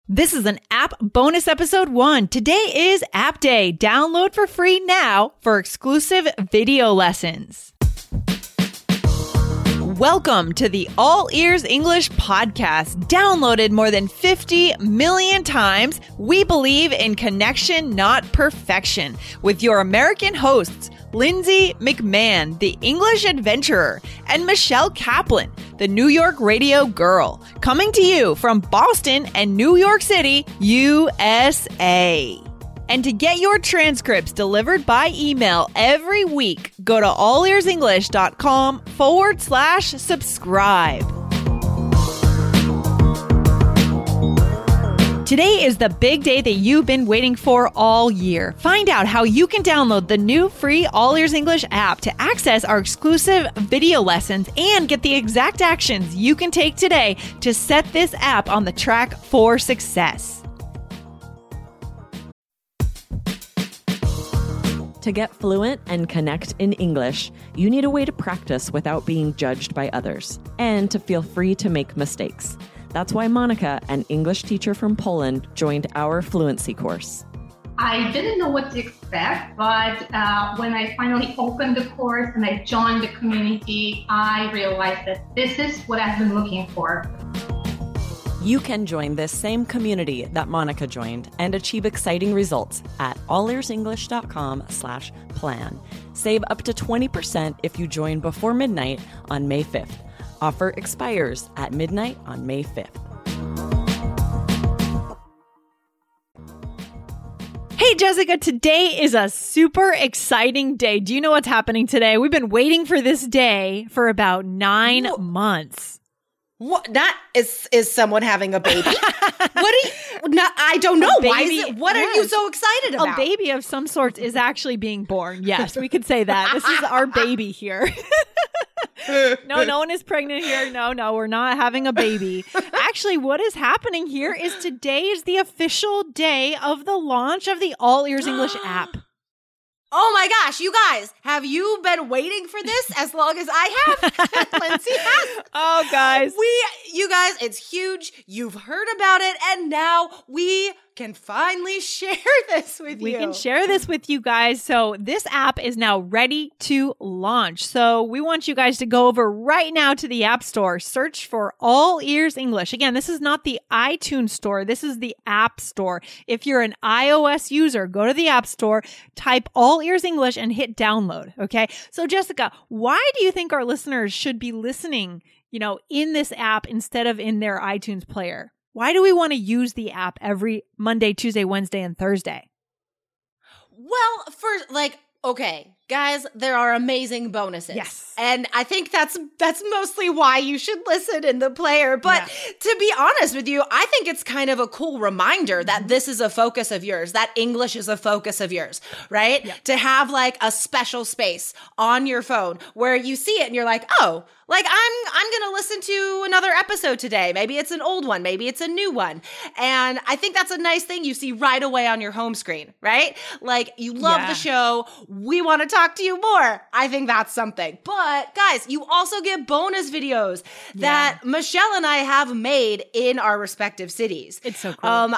This is an app bonus episode 1. Today is App Day. Download for free now for exclusive video lessons. Welcome to the All Ears English podcast. Downloaded more than 50 million times, we believe in connection, not perfection. With your American hosts, Lindsay McMahon, the English adventurer, and Michelle Kaplan, the New York radio girl, coming to you from Boston and New York City, USA. And to get your transcripts delivered by email every week, go to allearsenglish.com/subscribe. Today is the big day that you've been waiting for all year. Find out how you can download the new free All Ears English app to access our exclusive video lessons and get the exact actions you can take today to set this app on the track for success. To get fluent and connect in English, you need a way to practice without being judged by others and to feel free to make mistakes. That's why Monica, an English teacher from Poland, joined our fluency course. I didn't know what to expect, but when I finally opened the course and I joined the community, I realized that this is what I've been looking for. You can join this same community that Monica joined and achieve exciting results at allearsenglish.com/plan. Save up to 20% if you join before midnight on May 5th. Offer expires at midnight on May 5th. Hey, Jessica, today is a super exciting day. Do you know what's happening today? We've been waiting for this day for about 9 months. What? That is someone having a baby? What do you? No, I don't know. Why is it? What are you so excited about? A baby of some sorts is actually being born. Yes, we could say that. This is our baby here. No one is pregnant here. No, we're not having a baby. Actually, what is happening here is today is the official day of the launch of the All Ears English app. Oh my gosh, you guys, have you been waiting for this as long as I have? Lindsay has. Oh, guys. You guys, it's huge. You've heard about it, and now we can finally share this with you. We can share this with you guys. So this app is now ready to launch. So we want you guys to go over right now to the App Store, search for All Ears English. Again, this is not the iTunes Store. This is the App Store. If you're an iOS user, go to the App Store, type All Ears English and hit download. Okay. So Jessica, why do you think our listeners should be listening, in this app instead of in their iTunes player? Why do we want to use the app every Monday, Tuesday, Wednesday, and Thursday? Well, okay, guys, there are amazing bonuses. Yes. And I think that's mostly why you should listen in the player. But to be honest with you, I think it's kind of a cool reminder that this is a focus of yours, that English is a focus of yours, right? Yeah. To have like a special space on your phone where you see it and you're like, oh, like I'm going to listen to another episode today. Maybe it's an old one. Maybe it's a new one. And I think that's a nice thing you see right away on your home screen, right? Like you love the show. We want to talk to you more. I think that's something. But guys, you also get bonus videos that Michelle and I have made in our respective cities. It's so cool. I'm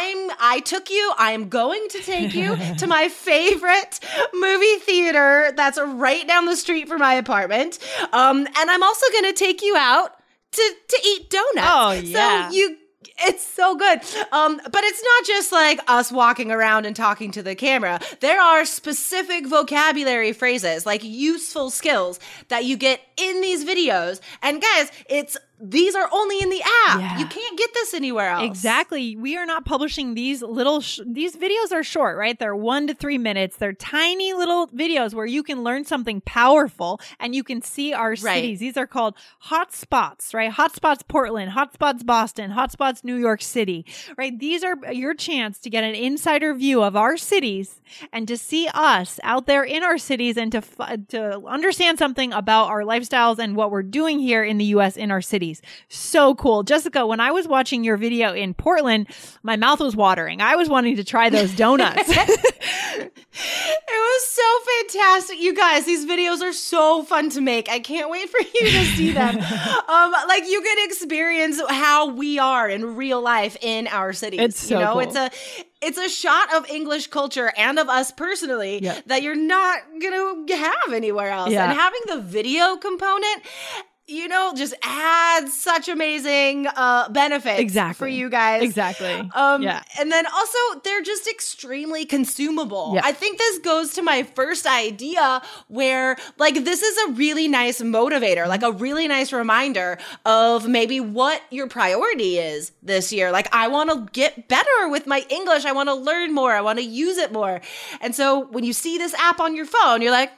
going to take you to my favorite movie theater that's right down the street from my apartment. And I'm also going to take you out to eat donuts. Oh, yeah. So it's so good. But it's not just like us walking around and talking to the camera. There are specific vocabulary phrases, like useful skills that you get in these videos. And guys, these are only in the app. Yeah. You can't get this anywhere else. Exactly. We are not publishing these these videos are short, right? They're 1 to 3 minutes. They're tiny little videos where you can learn something powerful and you can see our cities. These are called hotspots, right? Hotspots Portland, hotspots Boston, hotspots New York City, right? These are your chance to get an insider view of our cities and to see us out there in our cities and to understand something about our lifestyles and what we're doing here in the U.S. in our cities. So cool. Jessica, when I was watching your video in Portland, my mouth was watering. I was wanting to try those donuts. It was so fantastic. You guys, these videos are so fun to make. I can't wait for you to see them. Like you can experience how we are in real life in our cities. It's so cool. It's a shot of English culture and of us personally that you're not going to have anywhere else. And having the video component, you know, just adds such amazing benefits for you guys. Exactly. And then also, they're just extremely consumable. Yeah. I think this goes to my first idea where, like, this is a really nice motivator, like a really nice reminder of maybe what your priority is this year. Like, I want to get better with my English. I want to learn more. I want to use it more. And so when you see this app on your phone, you're like,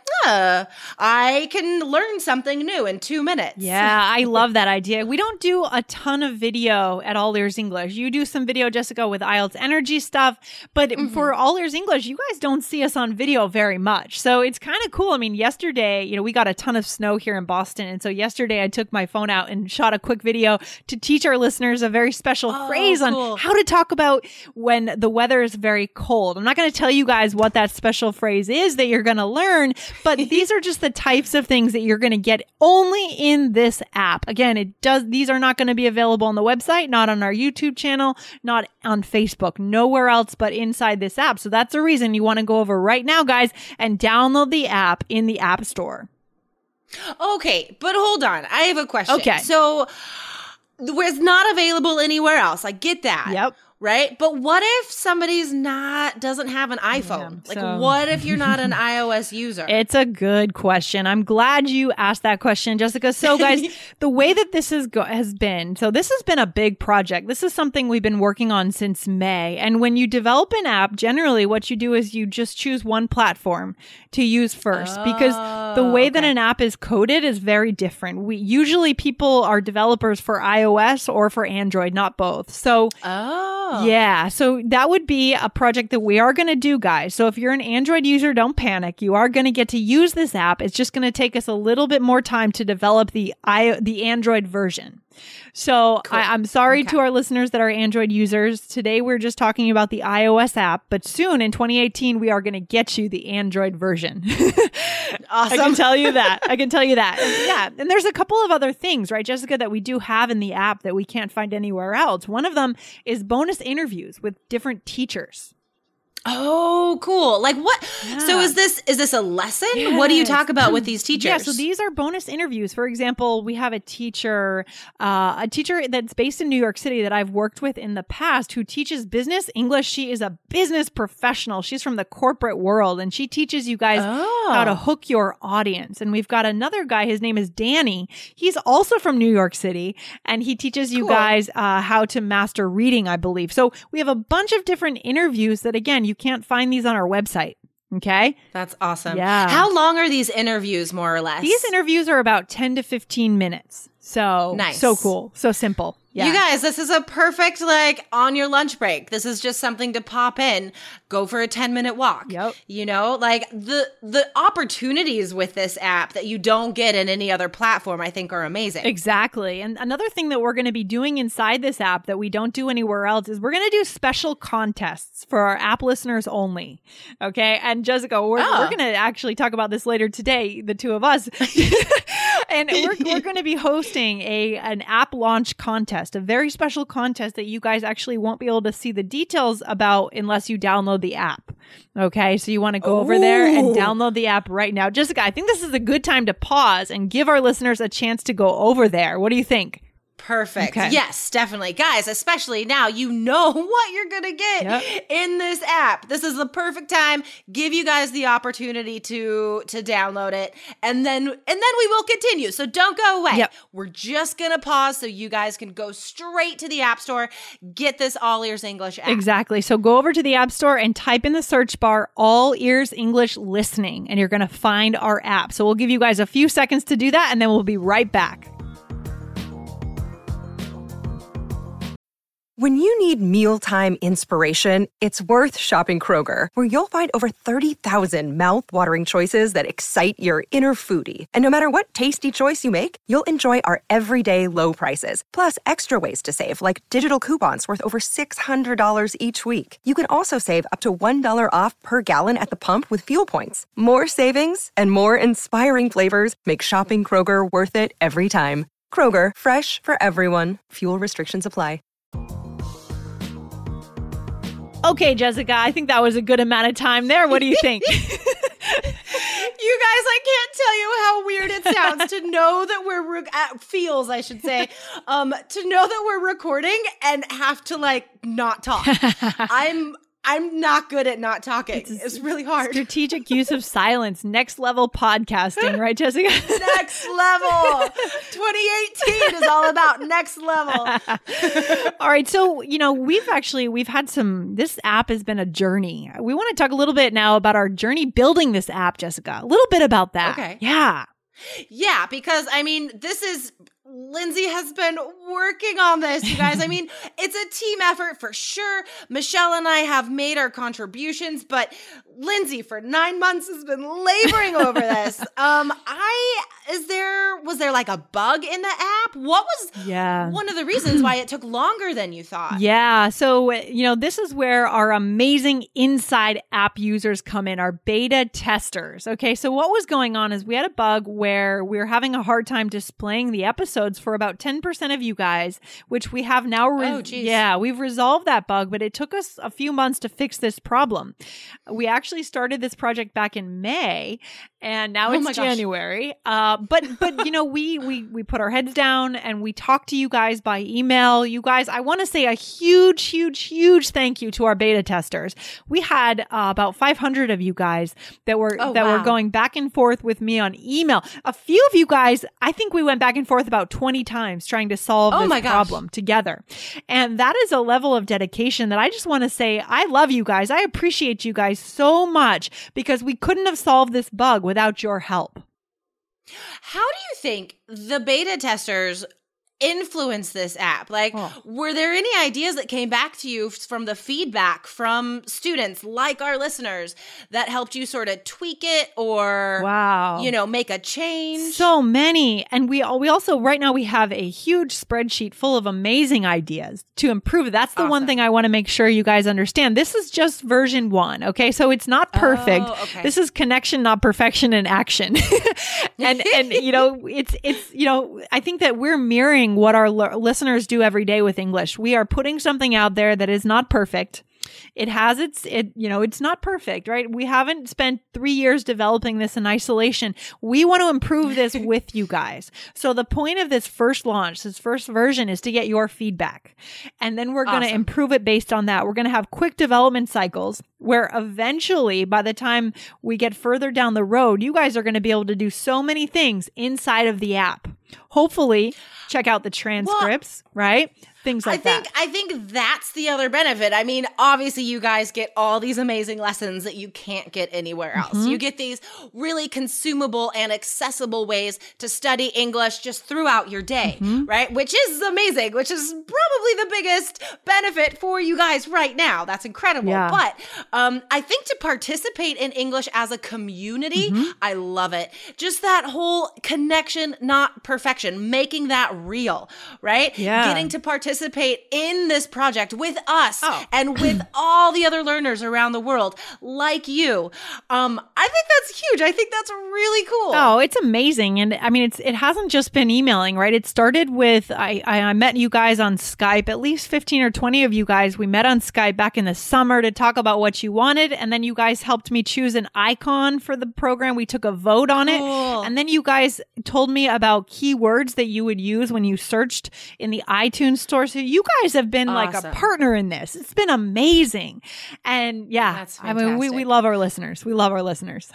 I can learn something new in 2 minutes. Yeah, I love that idea. We don't do a ton of video at All Ears English. You do some video, Jessica, with IELTS Energy stuff, but for All Ears English, you guys don't see us on video very much. So it's kind of cool. I mean, yesterday, you know, we got a ton of snow here in Boston. And so yesterday I took my phone out and shot a quick video to teach our listeners a very special phrase on how to talk about when the weather is very cold. I'm not going to tell you guys what that special phrase is that you're going to learn, but these are just the types of things that you're going to get only in this app. Again, these are not going to be available on the website, not on our YouTube channel, not on Facebook, nowhere else but inside this app. So that's the reason you want to go over right now, guys, and download the app in the App Store. Okay, but hold on. I have a question. Okay. So it's not available anywhere else. I get that. Yep. Right? But what if somebody's doesn't have an iPhone? What if you're not an iOS user? It's a good question. I'm glad you asked that question, Jessica. So guys, the way that this has been, so this has been a big project. This is something we've been working on since May. And when you develop an app, generally what you do is you just choose one platform to use first because the way that an app is coded is very different. Usually people are developers for iOS or for Android, not both. So, yeah. So that would be a project that we are going to do, guys. So if you're an Android user, don't panic. You are going to get to use this app. It's just going to take us a little bit more time to develop the Android version. So cool. I'm sorry to our listeners that are Android users. Today, we're just talking about the iOS app, but soon in 2018, we are going to get you the Android version. Awesome. I can tell you that. And there's a couple of other things, right, Jessica, that we do have in the app that we can't find anywhere else. One of them is bonus interviews with different teachers. Oh, cool. Like what? Yeah. So is this a lesson? Yes. What do you talk about with these teachers? Yeah, so these are bonus interviews. For example, we have a teacher that's based in New York City that I've worked with in the past who teaches business English. She is a business professional. She's from the corporate world and she teaches you guys how to hook your audience. And we've got another guy, his name is Danny. He's also from New York City and he teaches you guys how to master reading, I believe. So we have a bunch of different interviews that, again, you can't find these on our website. Okay. That's awesome. Yeah. How long are these interviews, more or less? These interviews are about 10 to 15 minutes. So nice. So cool. So simple. Yeah. You guys, this is a perfect, like, on your lunch break. This is just something to pop in, go for a 10-minute walk. Yep. You know, like the opportunities with this app that you don't get in any other platform, I think are amazing. Exactly. And another thing that we're going to be doing inside this app that we don't do anywhere else is we're going to do special contests for our app listeners only. Okay. And Jessica, we're going to actually talk about this later today, the two of us. And we're going to be hosting an app launch contest, a very special contest that you guys actually won't be able to see the details about unless you download the app. Okay, so you want to go over there and download the app right now. Jessica, I think this is a good time to pause and give our listeners a chance to go over there. What do you think? Perfect. Okay. Yes, definitely. Guys, especially now, you know what you're going to get in this app. This is the perfect time. Give you guys the opportunity to download it. And then we will continue. So don't go away. Yep. We're just going to pause so you guys can go straight to the App Store, get this All Ears English app. Exactly. So go over to the App Store and type in the search bar, All Ears English Listening, and you're going to find our app. So we'll give you guys a few seconds to do that, and then we'll be right back. When you need mealtime inspiration, it's worth shopping Kroger, where you'll find over 30,000 mouth-watering choices that excite your inner foodie. And no matter what tasty choice you make, you'll enjoy our everyday low prices, plus extra ways to save, like digital coupons worth over $600 each week. You can also save up to $1 off per gallon at the pump with fuel points. More savings and more inspiring flavors make shopping Kroger worth it every time. Kroger, fresh for everyone. Fuel restrictions apply. Okay, Jessica, I think that was a good amount of time there. What do you think? You guys, I can't tell you how weird it sounds to know that we're feels, I should say, to know that we're recording and have to like not talk. I'm not good at not talking. It's really hard. Strategic use of silence. Next level podcasting, right, Jessica? Next level. 2018 is all about next level. All right. So, we've had this app has been a journey. We want to talk a little bit now about our journey building this app, Jessica. A little bit about that. Okay. Yeah. Yeah, because Lindsay has been working on this, you guys. It's a team effort for sure. Michelle and I have made our contributions, but Lindsay for 9 months has been laboring over this. Was there like a bug in the app? What was one of the reasons why it took longer than you thought? Yeah. So, this is where our amazing inside app users come in, our beta testers. Okay. So what was going on is we had a bug where we were having a hard time displaying the episodes for about 10% of you guys, which we have now. We've resolved that bug, but it took us a few months to fix this problem. We actually started this project back in May, and now it's January. But we put our heads down and we talked to you guys by email. You guys, I want to say a huge, huge, huge thank you to our beta testers. We had about 500 of you guys that were going back and forth with me on email. A few of you guys, I think we went back and forth about 20 times trying to solve this problem together. And that is a level of dedication that I just want to say, I love you guys. I appreciate you guys so much because we couldn't have solved this bug without your help. How do you think the beta testers influence this app? Were there any ideas that came back to you from the feedback from students like our listeners that helped you sort of tweak it or, make a change? So many. And we also, right now, we have a huge spreadsheet full of amazing ideas to improve it. That's the one thing I want to make sure you guys understand. This is just version 1. Okay. So it's not perfect. Okay. This is connection, not perfection in action. and I think that we're mirroring what our listeners do every day with English. We are putting something out there that is not perfect. It has it's not perfect, right? We haven't spent 3 years developing this in isolation. We want to improve this with you guys. So the point of this first launch, this first version, is to get your feedback. And then we're going to improve it based on that. We're going to have quick development cycles where eventually, by the time we get further down the road, you guys are going to be able to do so many things inside of the app. Hopefully, check out the transcripts, right? Things like that. I think that's the other benefit. Obviously you guys get all these amazing lessons that you can't get anywhere else. Mm-hmm. You get these really consumable and accessible ways to study English just throughout your day, right? Which is amazing, which is probably the biggest benefit for you guys right now. That's incredible. Yeah. But I think to participate in English as a community, I love it. Just that whole connection, not perfection, making that real, right? Yeah. Getting to participate in this project with us and with all the other learners around the world like you. I think that's huge. I think that's really cool. Oh, it's amazing. And it hasn't just been emailing, right? It started with, I met you guys on Skype, at least 15 or 20 of you guys. We met on Skype back in the summer to talk about what you wanted. And then you guys helped me choose an icon for the program. We took a vote on it. And then you guys told me about keywords that you would use when you searched in the iTunes store. So you guys have been like a partner in this. It's been amazing. And that's fantastic. We love our listeners. We love our listeners.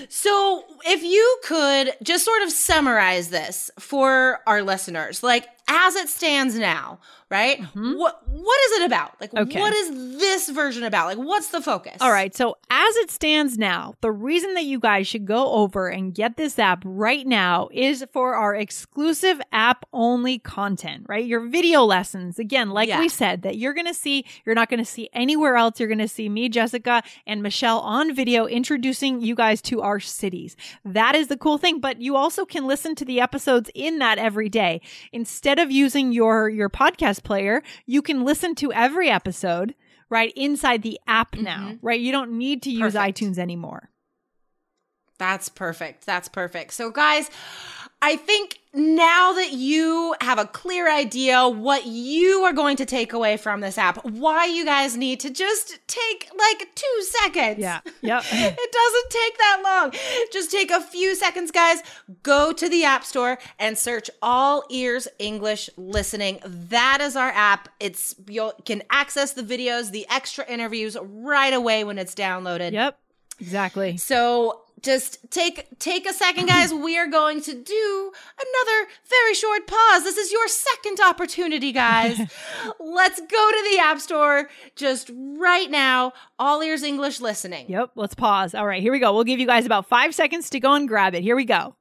So if you could just sort of summarize this for our listeners, as it stands now, right? What is it about? Like, what is this version about? Like, what's the focus? All right. So as it stands now, the reason that you guys should go over and get this app right now is for our exclusive app only content, right? Your video lessons. Again, like we said, that you're not going to see anywhere else. You're going to see me, Jessica, and Michelle on video introducing you guys to our cities. That is the cool thing. But you also can listen to the episodes in that every day. Instead of using your podcast player, you can listen to every episode right inside the app now, right? You don't need to use iTunes anymore. That's perfect. That's perfect. So guys, I think now that you have a clear idea what you are going to take away from this app, why you guys need to just take like 2 seconds. Yeah. Yep. It doesn't take that long. Just take a few seconds, guys. Go to the App Store and search All Ears English Listening. That is our app. You can access the videos, the extra interviews right away when it's downloaded. Yep. Exactly. So just take a second, guys. We are going to do another very short pause. This is your second opportunity, guys. Let's go to the App Store just right now. All Ears English Listening. Yep. Let's pause. All right, here we go. We'll give you guys about 5 seconds to go and grab it. Here we go.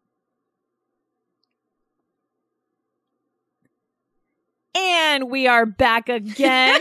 And we are back again.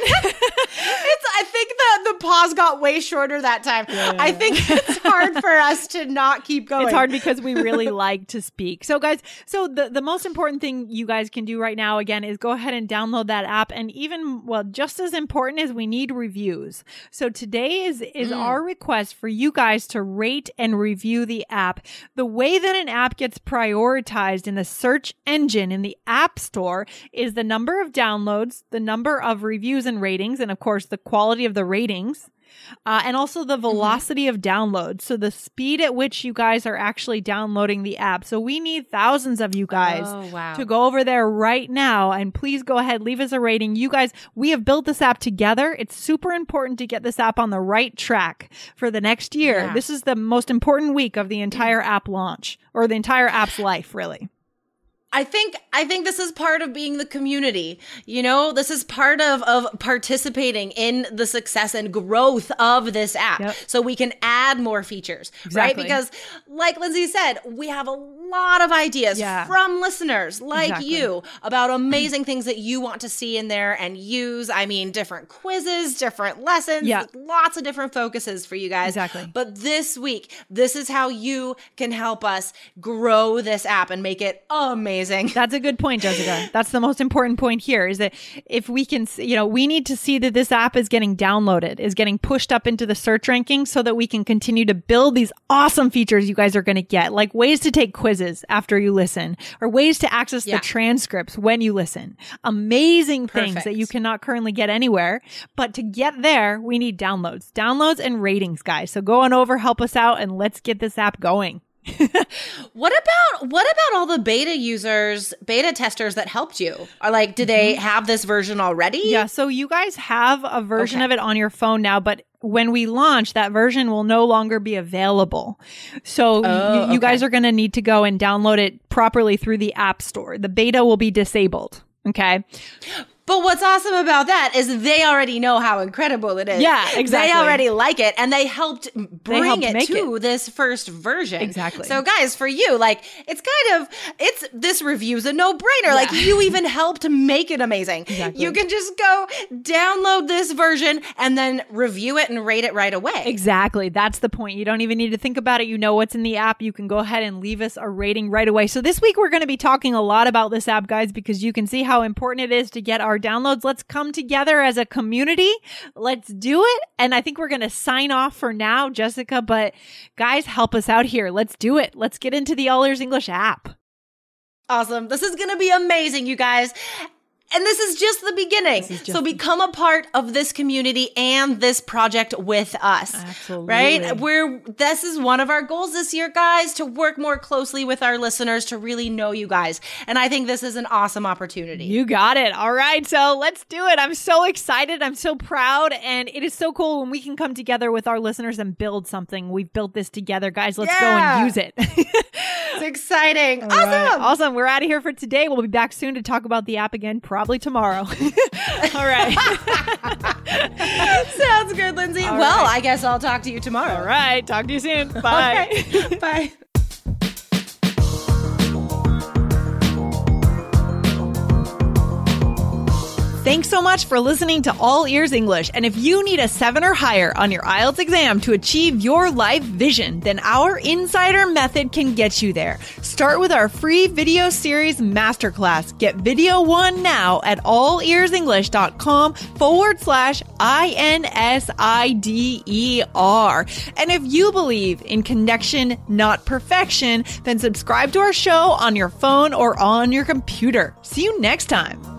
I think the pause got way shorter that time. Yeah. I think it's hard for us to not keep going. It's hard because we really like to speak. So guys, the most important thing you guys can do right now, again, is go ahead and download that app. And even, just as important is we need reviews. So today is our request for you guys to rate and review the app. The way that an app gets prioritized in the search engine in the App Store is the number of downloads, the number of reviews and ratings, and of course the quality of the ratings, and also the velocity of download. So the speed at which you guys are actually downloading the app. So we need thousands of you guys to go over there right now. And please go ahead, leave us a rating. You guys, we have built this app together. It's super important to get this app on the right track for the next year. Yeah. This is the most important week of the entire app launch, or the entire app's life, really. I think this is part of being the community. You know, this is part of participating in the success and growth of this app. So we can add more features, right? Because like Lindsay said, we have a lot of ideas from listeners like you about amazing things that you want to see in there and use. I mean, different quizzes, different lessons, lots of different focuses for you guys. But this week, this is how you can help us grow this app and make it amazing. That's a good point, Jessica. That's the most important point here, is that if we can, we need to see that this app is getting downloaded, is getting pushed up into the search rankings, so that we can continue to build these awesome features you guys are going to get, like ways to take quizzes after you listen, or ways to access the transcripts when you listen. Amazing things that you cannot currently get anywhere. But to get there, we need downloads and ratings, guys. So go on over, help us out, and let's get this app going. What about all the beta testers that helped you? Are like, do they have this version already? Yeah, so you guys have a version of it on your phone now, but when we launch, that version will no longer be available. So you guys are going to need to go and download it properly through the App Store. The beta will be disabled. Okay. But what's awesome about that is they already know how incredible it is. Yeah, exactly. They already like it, and they helped bring it to this first version. Exactly. So guys, for you, like, this review's a no-brainer. Yeah. Like, you even helped make it amazing. Exactly. You can just go download this version and then review it and rate it right away. Exactly. That's the point. You don't even need to think about it. You know what's in the app. You can go ahead and leave us a rating right away. So this week, we're going to be talking a lot about this app, guys, because you can see how important it is to get our downloads. Let's come together as a community. Let's do it. And I think we're going to sign off for now, Jessica, but guys, help us out here. Let's do it. Let's get into the All Ears English app. Awesome. This is going to be amazing, you guys. And this is just the beginning. So become a part of this community and this project with us. Absolutely. Right? This is one of our goals this year, guys, to work more closely with our listeners, to really know you guys. And I think this is an awesome opportunity. You got it. All right. So let's do it. I'm so excited. I'm so proud. And it is so cool when we can come together with our listeners and build something. We've built this together, guys. Let's go and use it. It's exciting. Awesome. Right. Awesome. We're out of here for today. We'll be back soon to talk about the app again, probably tomorrow. All right. Sounds good, Lindsay. All well, right. I guess I'll talk to you tomorrow. All right. Talk to you soon. Bye. Okay. Bye. Thanks so much for listening to All Ears English. And if you need a 7 or higher on your IELTS exam to achieve your life vision, then our Insider Method can get you there. Start with our free video series masterclass. Get video 1 now at allearsenglish.com/INSIDER. And if you believe in connection, not perfection, then subscribe to our show on your phone or on your computer. See you next time.